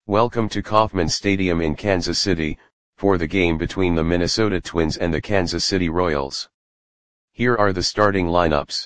Welcome to Kauffman Stadium in Kansas City, for the game between the Minnesota Twins and the Kansas City Royals. Here are the starting lineups.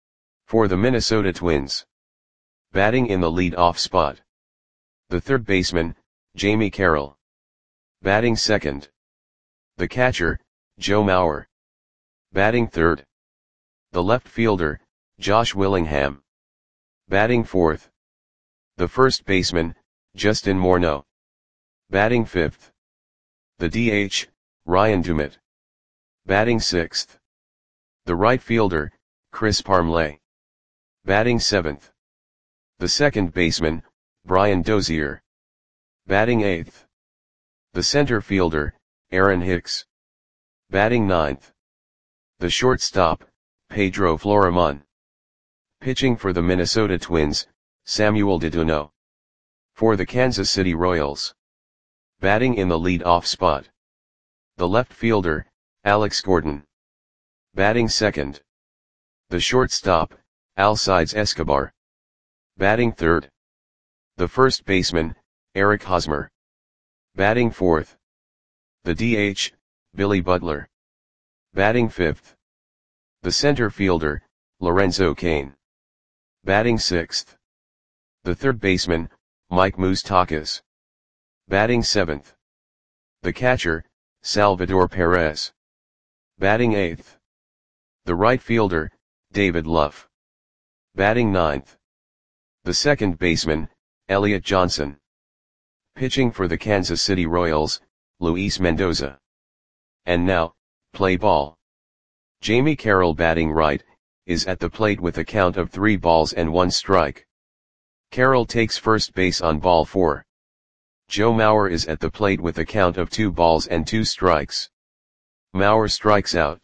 For the Minnesota Twins. Batting in the lead-off spot. The third baseman, Jamie Carroll. Batting second. The catcher, Joe Mauer. Batting third. The left fielder, Josh Willingham. Batting fourth. The first baseman, Justin Morneau. Batting fifth. The DH, Ryan Doumit. Batting sixth. The right fielder, Chris Parmelee. Batting seventh. The second baseman, Brian Dozier. Batting eighth. The center fielder, Aaron Hicks. Batting ninth. The shortstop, Pedro Florimon. Pitching for the Minnesota Twins, Samuel Dedeneau. For the Kansas City Royals. Batting in the lead-off spot. The left fielder, Alex Gordon. Batting second. The shortstop, Alcides Escobar. Batting third. The first baseman, Eric Hosmer. Batting fourth. The DH, Billy Butler. Batting fifth. The center fielder, Lorenzo Cain. Batting sixth. The third baseman, Mike Moustakas. Batting seventh. The catcher, Salvador Perez. Batting eighth. The right fielder, David Luff. Batting ninth. The second baseman, Elliot Johnson. Pitching for the Kansas City Royals, Luis Mendoza. And now, play ball. Jamie Carroll batting right, is at the plate with a count of 3 balls and 1 strike. Carroll takes first base on ball 4. Joe Mauer is at the plate with a count of 2 balls and 2 strikes. Mauer strikes out.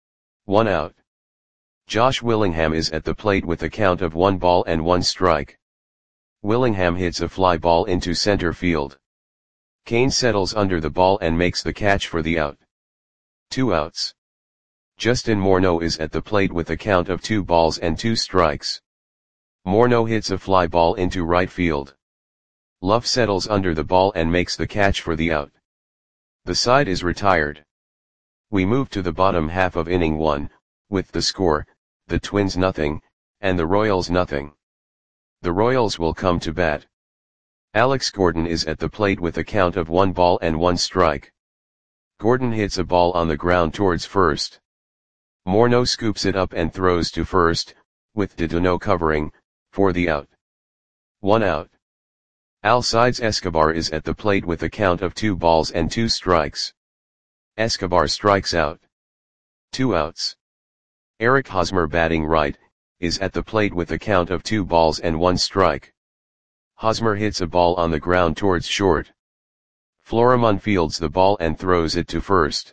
1 out. Josh Willingham is at the plate with a count of 1 ball and 1 strike. Willingham hits a fly ball into center field. Cain settles under the ball and makes the catch for the out. 2 outs. Justin Morneau is at the plate with a count of 2 balls and 2 strikes. Morneau hits a fly ball into right field. Luff settles under the ball and makes the catch for the out. The side is retired. We move to the bottom half of inning 1, with the score, the Twins nothing, and the Royals nothing. The Royals will come to bat. Alex Gordon is at the plate with a count of 1 ball and 1 strike. Gordon hits a ball on the ground towards first. Morneau scoops it up and throws to first, with Dedeneau covering, for the out. 1 out. Alcides Escobar is at the plate with a count of 2 balls and 2 strikes. Escobar strikes out. 2 outs. Eric Hosmer batting right, is at the plate with a count of 2 balls and 1 strike. Hosmer hits a ball on the ground towards short. Florimon fields the ball and throws it to first.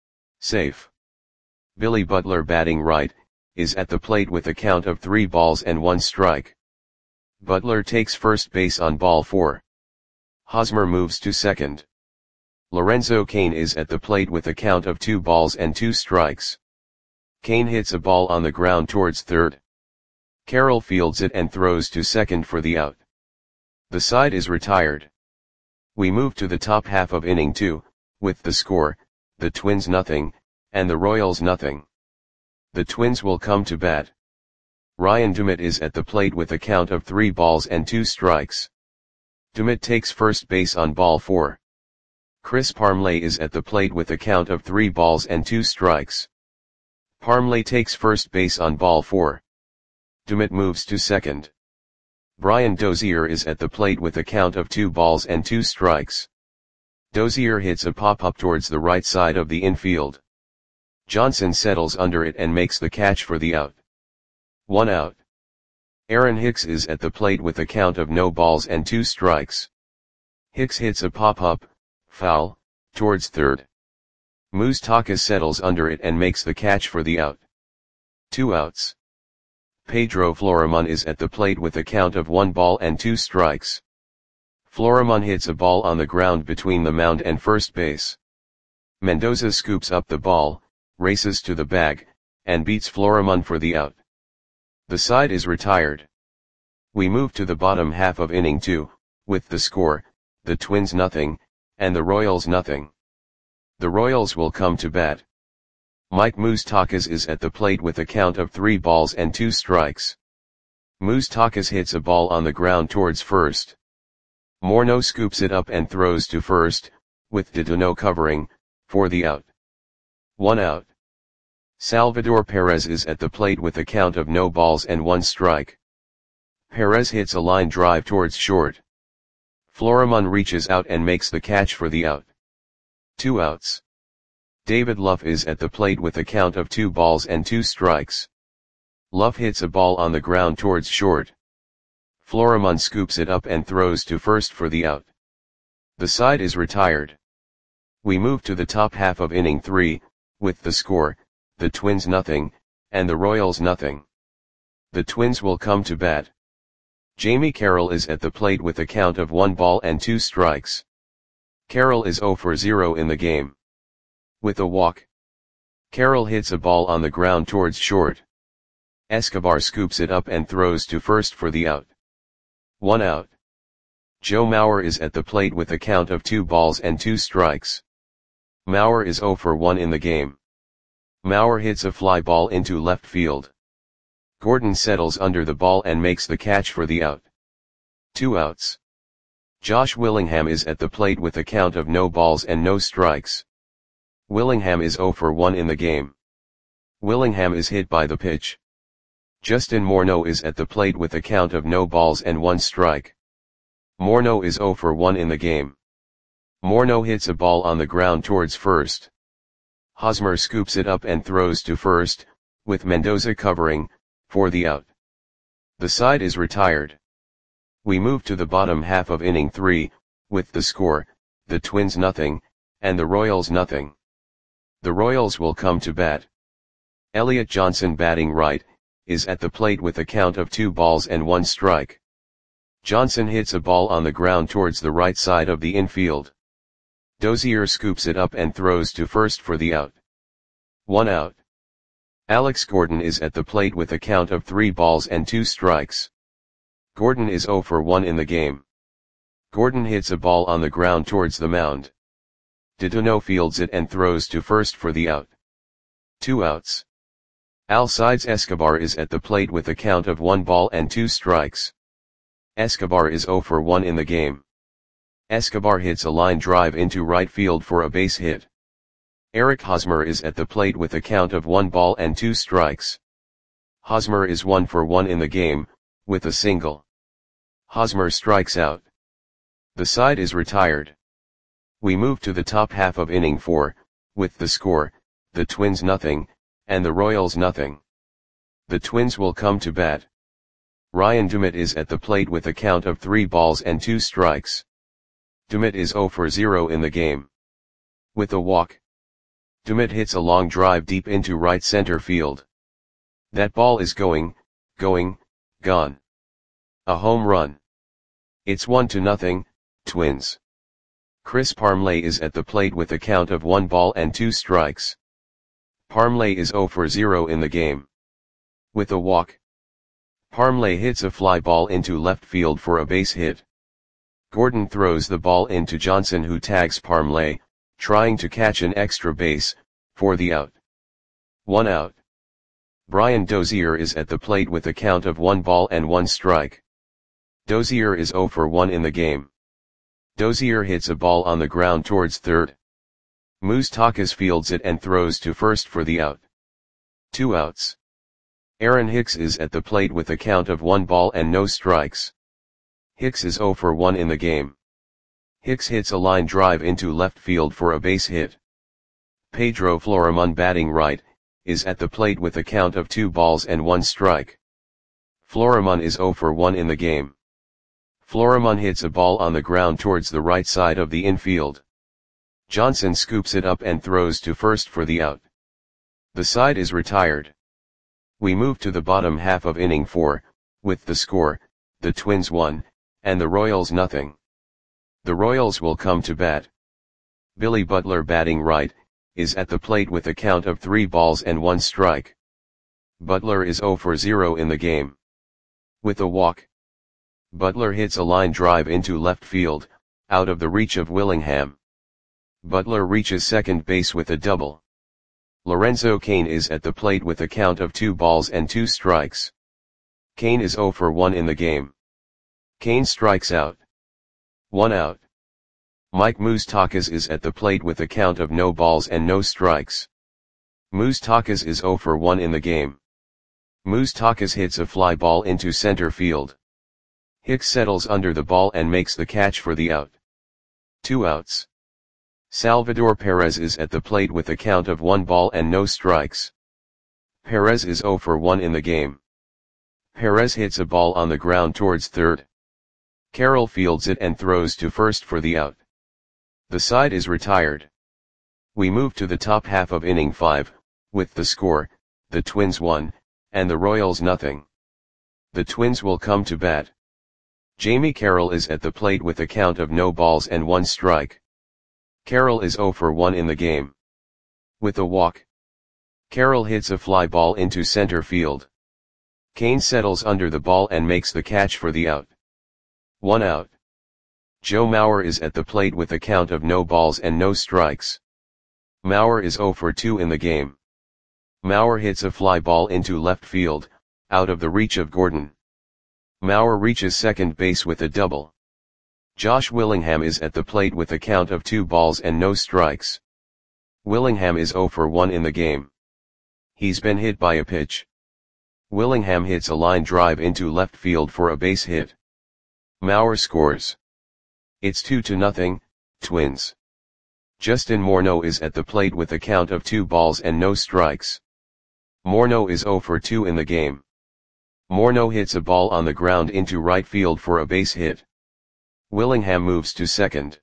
Safe. Billy Butler batting right, is at the plate with a count of 3 balls and 1 strike. Butler takes first base on ball 4. Hosmer moves to second. Lorenzo Cain is at the plate with a count of 2 balls and 2 strikes. Cain hits a ball on the ground towards third. Carroll fields it and throws to second for the out. The side is retired. We move to the top half of inning 2, with the score, the Twins nothing, and the Royals nothing. The Twins will come to bat. Ryan Doumit is at the plate with a count of 3 balls and 2 strikes. Doumit takes first base on ball 4. Chris Parmelee is at the plate with a count of 3 balls and 2 strikes. Parmelee takes first base on ball 4. Doumit moves to second. Brian Dozier is at the plate with a count of 2 balls and 2 strikes. Dozier hits a pop-up towards the right side of the infield. Johnson settles under it and makes the catch for the out. 1 out. Aaron Hicks is at the plate with a count of no balls and 2 strikes. Hicks hits a pop-up, foul, towards third. Moustakas settles under it and makes the catch for the out. 2 outs. Pedro Florimon is at the plate with a count of 1 ball and 2 strikes. Florimon hits a ball on the ground between the mound and first base. Mendoza scoops up the ball, races to the bag, and beats Florimon for the out. The side is retired. We move to the bottom half of inning 2, with the score, the Twins nothing, and the Royals nothing. The Royals will come to bat. Mike Moustakas is at the plate with a count of 3 balls and 2 strikes. Moustakas hits a ball on the ground towards first. Morneau scoops it up and throws to first, with Didonneau covering, for the out. 1 out. Salvador Perez is at the plate with a count of no balls and 1 strike. Perez hits a line drive towards short. Florimon reaches out and makes the catch for the out. 2 outs. David Luff is at the plate with a count of 2 balls and 2 strikes. Luff hits a ball on the ground towards short. Florimon scoops it up and throws to first for the out. The side is retired. We move to the top half of inning 3, with the score, the Twins nothing, and the Royals nothing. The Twins will come to bat. Jamie Carroll is at the plate with a count of 1 ball and 2 strikes. Carroll is 0 for 0 in the game. With a walk. Carroll hits a ball on the ground towards short. Escobar scoops it up and throws to first for the out. 1 out. Joe Mauer is at the plate with a count of 2 balls and 2 strikes. Mauer is 0 for 1 in the game. Mauer hits a fly ball into left field. Gordon settles under the ball and makes the catch for the out. 2 outs. Josh Willingham is at the plate with a count of no balls and no strikes. Willingham is 0 for 1 in the game. Willingham is hit by the pitch. Justin Morneau is at the plate with a count of no balls and 1 strike. Morneau is 0 for 1 in the game. Morneau hits a ball on the ground towards first. Hosmer scoops it up and throws to first, with Mendoza covering, for the out. The side is retired. We move to the bottom half of inning 3, with the score, the Twins nothing, and the Royals nothing. The Royals will come to bat. Elliot Johnson batting right, is at the plate with a count of 2 balls and 1 strike. Johnson hits a ball on the ground towards the right side of the infield. Dozier scoops it up and throws to first for the out. 1 out. Alex Gordon is at the plate with a count of 3 balls and 2 strikes. Gordon is 0 for 1 in the game. Gordon hits a ball on the ground towards the mound. Didonneau fields it and throws to first for the out. 2 outs. Alcides Escobar is at the plate with a count of 1 ball and 2 strikes. Escobar is 0 for 1 in the game. Escobar hits a line drive into right field for a base hit. Eric Hosmer is at the plate with a count of 1 ball and 2 strikes. Hosmer is 1 for 1 in the game, with a single. Hosmer strikes out. The side is retired. We move to the top half of inning 4, with the score, the Twins nothing, and the Royals nothing. The Twins will come to bat. Ryan Dumit is at the plate with a count of 3 balls and 2 strikes. Dumit is 0 for 0 in the game. With a walk. Dumit hits a long drive deep into right center field. That ball is going, gone. A home run. It's 1-0, Twins. Chris Parmelee is at the plate with a count of 1 ball and 2 strikes. Parmelee is 0 for 0 in the game. With a walk. Parmelee hits a fly ball into left field for a base hit. Gordon throws the ball into Johnson, who tags Parmelee, trying to catch an extra base, for the out. 1 out. Brian Dozier is at the plate with a count of 1 ball and 1 strike. Dozier is 0 for 1 in the game. Dozier hits a ball on the ground towards third. Moustakas fields it and throws to first for the out. 2 outs. Aaron Hicks is at the plate with a count of 1 ball and no strikes. Hicks is 0 for 1 in the game. Hicks hits a line drive into left field for a base hit. Pedro Florimon batting right, is at the plate with a count of 2 balls and 1 strike. Florimon is 0 for 1 in the game. Florimon hits a ball on the ground towards the right side of the infield. Johnson scoops it up and throws to first for the out. The side is retired. We move to the bottom half of inning 4, with the score, the Twins 1, and the Royals nothing. The Royals will come to bat. Billy Butler batting right, is at the plate with a count of 3 balls and 1 strike. Butler is 0 for 0 in the game. With a walk. Butler hits a line drive into left field, out of the reach of Willingham. Butler reaches second base with a double. Lorenzo Cain is at the plate with a count of 2 balls and 2 strikes. Cain is 0 for 1 in the game. Cain strikes out. 1 out. Mike Moustakas is at the plate with a count of no balls and no strikes. Moustakas is 0 for 1 in the game. Moustakas hits a fly ball into center field. Hicks settles under the ball and makes the catch for the out. 2 outs. Salvador Perez is at the plate with a count of 1 ball and no strikes. Perez is 0 for 1 in the game. Perez hits a ball on the ground towards third. Carroll fields it and throws to first for the out. The side is retired. We move to the top half of inning 5, with the score, the Twins 1, and the Royals nothing. The Twins will come to bat. Jamie Carroll is at the plate with a count of no balls and 1 strike. Carroll is 0 for 1 in the game. With a walk. Carroll hits a fly ball into center field. Cain settles under the ball and makes the catch for the out. 1 out. Joe Mauer is at the plate with a count of no balls and no strikes. Mauer is 0 for 2 in the game. Mauer hits a fly ball into left field, out of the reach of Gordon. Mauer reaches second base with a double. Josh Willingham is at the plate with a count of 2 balls and no strikes. Willingham is 0 for 1 in the game. He's been hit by a pitch. Willingham hits a line drive into left field for a base hit. Mauer scores. It's 2-0, Twins. Justin Morneau is at the plate with a count of 2 balls and no strikes. Morneau is 0 for 2 in the game. Morneau hits a ball on the ground into right field for a base hit. Willingham moves to second.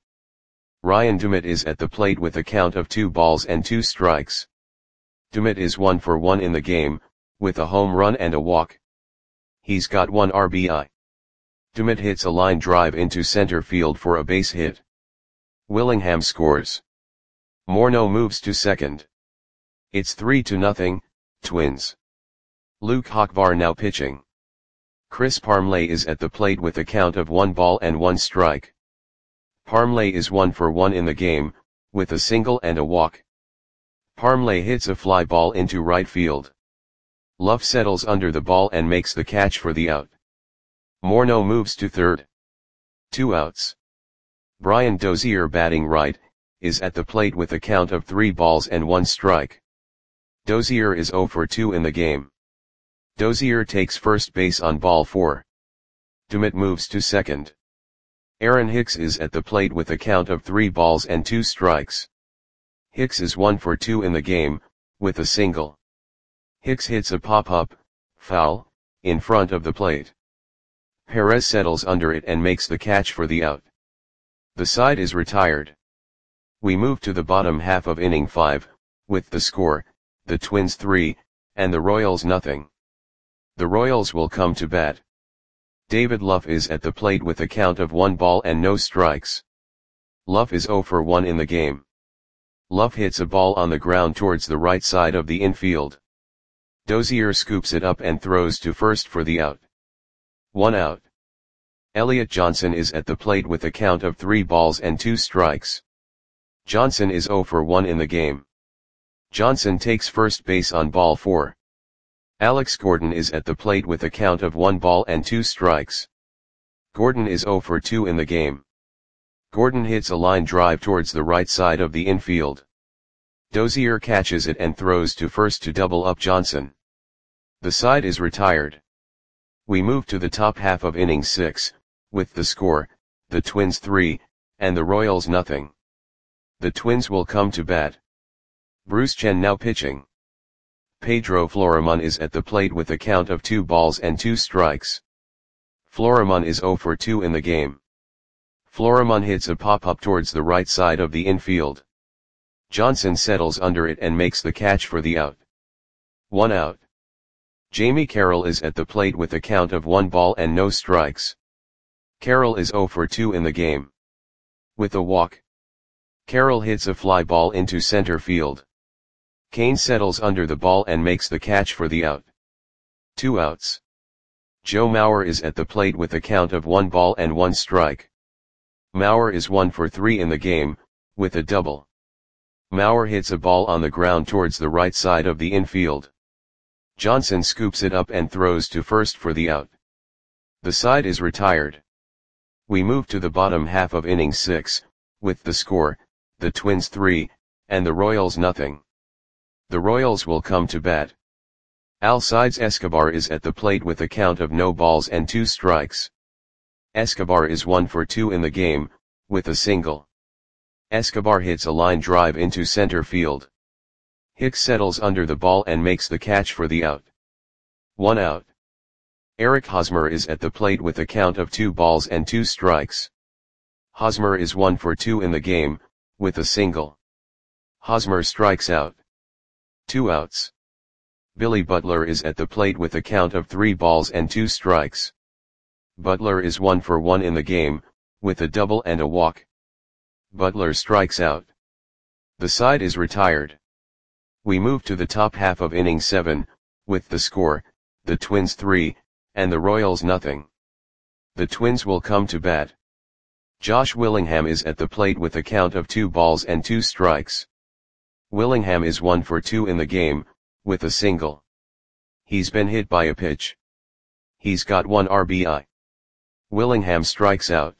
Ryan Dumit is at the plate with a count of 2 balls and 2 strikes. Dumit is 1 for 1 in the game, with a home run and a walk. He's got 1 RBI. Dumit hits a line drive into center field for a base hit. Willingham scores. Morneau moves to second. It's 3-0, Twins. Luke Hochvar now pitching. Chris Parmelee is at the plate with a count of 1 ball and 1 strike. Parmelee is 1 for 1 in the game, with a single and a walk. Parmelee hits a fly ball into right field. Luff settles under the ball and makes the catch for the out. Morneau moves to third. 2 outs. Brian Dozier, batting right, is at the plate with a count of 3 balls and 1 strike. Dozier is 0 for 2 in the game. Dozier takes first base on ball 4. Dumit moves to second. Aaron Hicks is at the plate with a count of 3 balls and 2 strikes. Hicks is 1 for 2 in the game, with a single. Hicks hits a pop-up, foul, in front of the plate. Perez settles under it and makes the catch for the out. The side is retired. We move to the bottom half of inning 5, with the score, the Twins 3, and the Royals nothing. The Royals will come to bat. David Luff is at the plate with a count of 1 ball and no strikes. Luff is 0 for 1 in the game. Luff hits a ball on the ground towards the right side of the infield. Dozier scoops it up and throws to first for the out. 1 out. Elliot Johnson is at the plate with a count of 3 balls and 2 strikes. Johnson is 0 for 1 in the game. Johnson takes first base on ball 4. Alex Gordon is at the plate with a count of 1 ball and 2 strikes. Gordon is 0 for 2 in the game. Gordon hits a line drive towards the right side of the infield. Dozier catches it and throws to first to double up Johnson. The side is retired. We move to the top half of inning 6, with the score, the Twins 3, and the Royals nothing. The Twins will come to bat. Bruce Chen now pitching. Pedro Florimon is at the plate with a count of 2 balls and 2 strikes. Florimon is 0 for 2 in the game. Florimon hits a pop-up towards the right side of the infield. Johnson settles under it and makes the catch for the out. 1 out. Jamie Carroll is at the plate with a count of 1 ball and no strikes. Carroll is 0 for 2 in the game. With a walk. Carroll hits a fly ball into center field. Cain settles under the ball and makes the catch for the out. 2 outs. Joe Mauer is at the plate with a count of 1 ball and 1 strike. Maurer is 1 for 3 in the game, with a double. Maurer hits a ball on the ground towards the right side of the infield. Johnson scoops it up and throws to first for the out. The side is retired. We move to the bottom half of inning 6, with the score, the Twins 3, and the Royals nothing. The Royals will come to bat. Alcides Escobar is at the plate with a count of no balls and 2 strikes. Escobar is 1 for 2 in the game, with a single. Escobar hits a line drive into center field. Hicks settles under the ball and makes the catch for the out. 1 out. Eric Hosmer is at the plate with a count of 2 balls and 2 strikes. Hosmer is 1 for 2 in the game, with a single. Hosmer strikes out. 2 outs. Billy Butler is at the plate with a count of 3 balls and 2 strikes. Butler is 1 for 1 in the game, with a double and a walk. Butler strikes out. The side is retired. We move to the top half of inning 7, with the score, the Twins 3, and the Royals nothing. The Twins will come to bat. Josh Willingham is at the plate with a count of 2 balls and 2 strikes. Willingham is 1 for 2 in the game, with a single. He's been hit by a pitch. He's got 1 RBI. Willingham strikes out.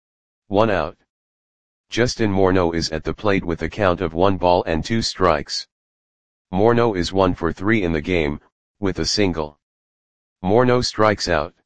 1 out. Justin Morneau is at the plate with a count of 1 ball and 2 strikes. Morneau is 1 for 3 in the game, with a single. Morneau strikes out.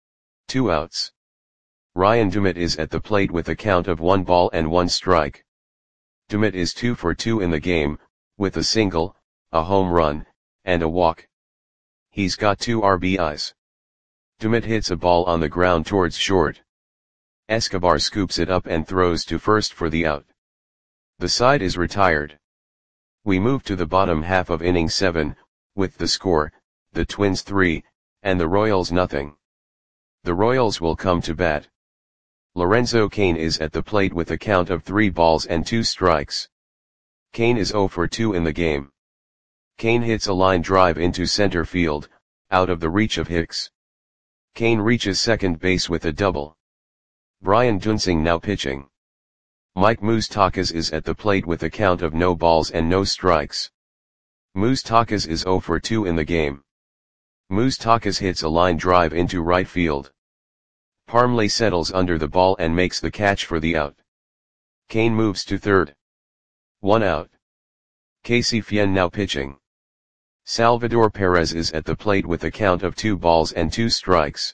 2 outs. Ryan Dumit is at the plate with a count of 1 ball and 1 strike. Dumit is 2 for 2 in the game, with a single, a home run, and a walk. He's got 2 RBIs. Dumit hits a ball on the ground towards short. Escobar scoops it up and throws to first for the out. The side is retired. We move to the bottom half of inning 7, with the score, the Twins 3, and the Royals nothing. The Royals will come to bat. Lorenzo Cain is at the plate with a count of 3 balls and 2 strikes. Cain is 0 for 2 in the game. Cain hits a line drive into center field, out of the reach of Hicks. Cain reaches second base with a double. Brian Duensing now pitching. Mike Moustakas is at the plate with a count of no balls and no strikes. Moustakas is 0 for 2 in the game. Moustakas hits a line drive into right field. Parmley settles under the ball and makes the catch for the out. Cain moves to third. 1 out. Casey Fien now pitching. Salvador Perez is at the plate with a count of 2 balls and 2 strikes.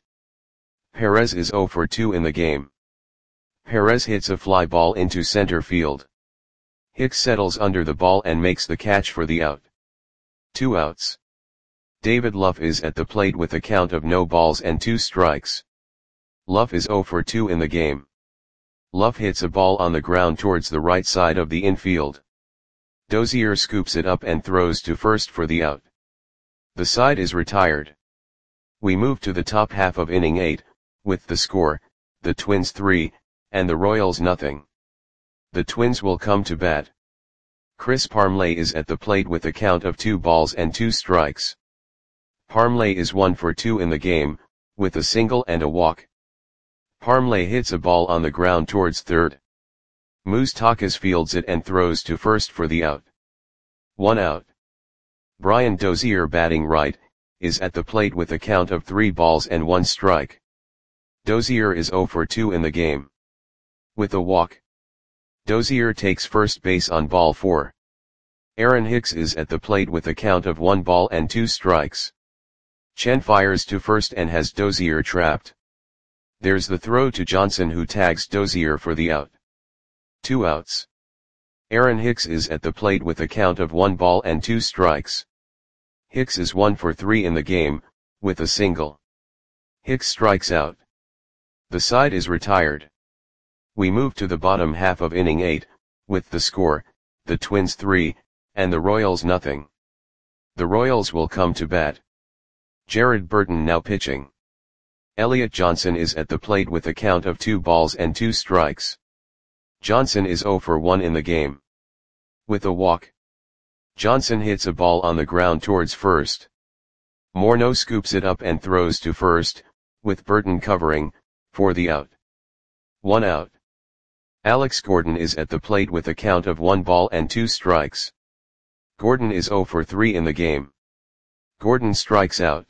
Perez is 0 for 2 in the game. Perez hits a fly ball into center field. Hicks settles under the ball and makes the catch for the out. 2 outs. David Luff is at the plate with a count of no balls and 2 strikes. Luff is 0 for 2 in the game. Luff hits a ball on the ground towards the right side of the infield. Dozier scoops it up and throws to first for the out. The side is retired. We move to the top half of inning 8, with the score, the Twins 3, and the Royals nothing. The Twins will come to bat. Chris Parmley is at the plate with a count of 2 balls and 2 strikes. Parmley is 1 for 2 in the game, with a single and a walk. Parmley hits a ball on the ground towards third. Moustakas fields it and throws to first for the out. 1 out. Brian Dozier batting right, is at the plate with a count of 3 balls and 1 strike. Dozier is 0 for 2 in the game. With a walk. Dozier takes first base on ball 4. Aaron Hicks is at the plate with a count of 1 ball and 2 strikes. Chen fires to first and has Dozier trapped. There's the throw to Johnson who tags Dozier for the out. 2 outs. Aaron Hicks is at the plate with a count of 1 ball and 2 strikes. Hicks is 1 for 3 in the game, with a single. Hicks strikes out. The side is retired. We move to the bottom half of inning 8, with the score, the Twins 3, and the Royals nothing. The Royals will come to bat. Jared Burton now pitching. Elliot Johnson is at the plate with a count of 2 balls and 2 strikes. Johnson is 0 for 1 in the game. With a walk. Johnson hits a ball on the ground towards first. Morneau scoops it up and throws to first, with Burton covering, for the out. 1 out. Alex Gordon is at the plate with a count of 1 ball and 2 strikes. Gordon is 0 for 3 in the game. Gordon strikes out.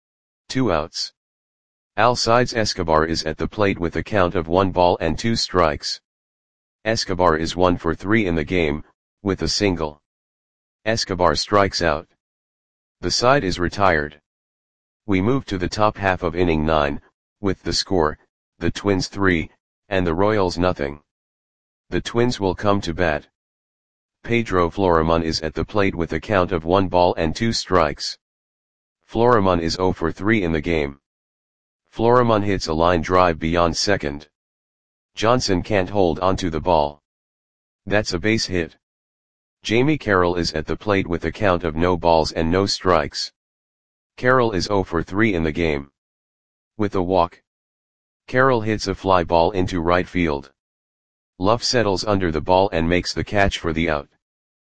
2 outs. Alcides Escobar is at the plate with a count of 1 ball and 2 strikes. Escobar is 1 for 3 in the game, with a single. Escobar strikes out. The side is retired. We move to the top half of inning 9, with the score, the Twins 3, and the Royals nothing. The Twins will come to bat. Pedro Florimon is at the plate with a count of 1 ball and 2 strikes. Florimon is 0 for 3 in the game. Florimon hits a line drive beyond second. Johnson can't hold onto the ball. That's a base hit. Jamie Carroll is at the plate with a count of no balls and no strikes. Carroll is 0 for 3 in the game. With a walk. Carroll hits a fly ball into right field. Luff settles under the ball and makes the catch for the out.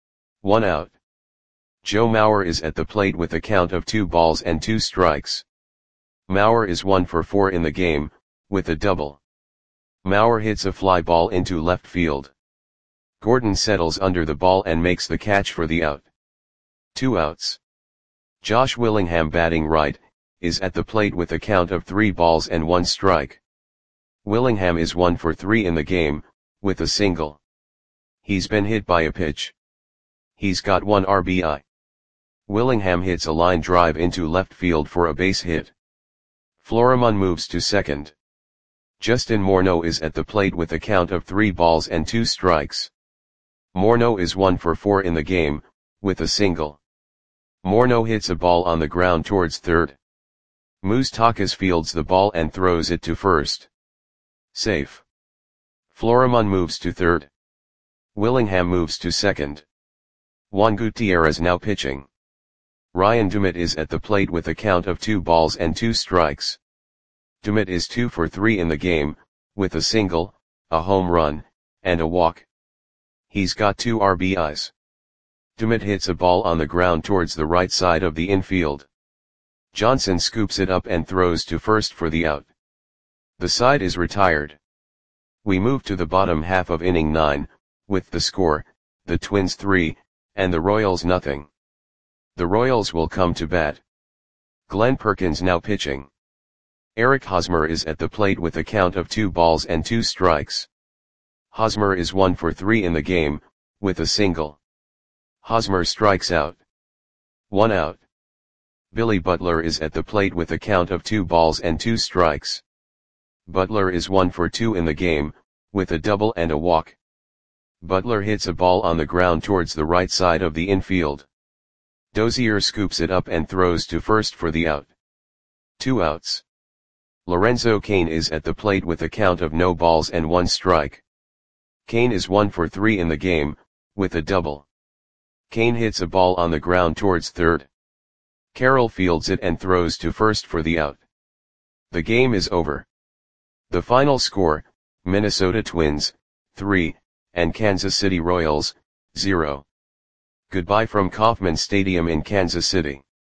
1 out. Joe Mauer is at the plate with a count of 2 balls and 2 strikes. Mauer is 1 for 4 in the game, with a double. Mauer hits a fly ball into left field. Gordon settles under the ball and makes the catch for the out. 2 outs. Josh Willingham, batting right, is at the plate with a count of 3 balls and 1 strike. Willingham is 1 for 3 in the game, with a single. He's been hit by a pitch. He's got 1 RBI. Willingham hits a line drive into left field for a base hit. Florimon moves to second. Justin Morneau is at the plate with a count of 3 balls and 2 strikes. Morneau is 1 for 4 in the game, with a single. Morneau hits a ball on the ground towards third. Moustakas fields the ball and throws it to first. Safe. Florimon moves to third. Willingham moves to second. Juan Gutierrez now pitching. Ryan Dumit is at the plate with a count of 2 balls and 2 strikes. Dumit is 2 for 3 in the game, with a single, a home run, and a walk. He's got 2 RBIs. Dumit hits a ball on the ground towards the right side of the infield. Johnson scoops it up and throws to first for the out. The side is retired. We move to the bottom half of inning 9, with the score, the Twins 3, and the Royals nothing. The Royals will come to bat. Glenn Perkins now pitching. Eric Hosmer is at the plate with a count of 2 balls and 2 strikes. Hosmer is 1 for 3 in the game, with a single. Hosmer strikes out. 1 out. Billy Butler is at the plate with a count of 2 balls and 2 strikes. Butler is 1 for 2 in the game, with a double and a walk. Butler hits a ball on the ground towards the right side of the infield. Dozier scoops it up and throws to first for the out. 2 outs. Lorenzo Cain is at the plate with a count of no balls and 1 strike. Cain is 1 for 3 in the game, with a double. Cain hits a ball on the ground towards third. Carroll fields it and throws to first for the out. The game is over. The final score, Minnesota Twins, 3, and Kansas City Royals, 0. Goodbye from Kauffman Stadium in Kansas City.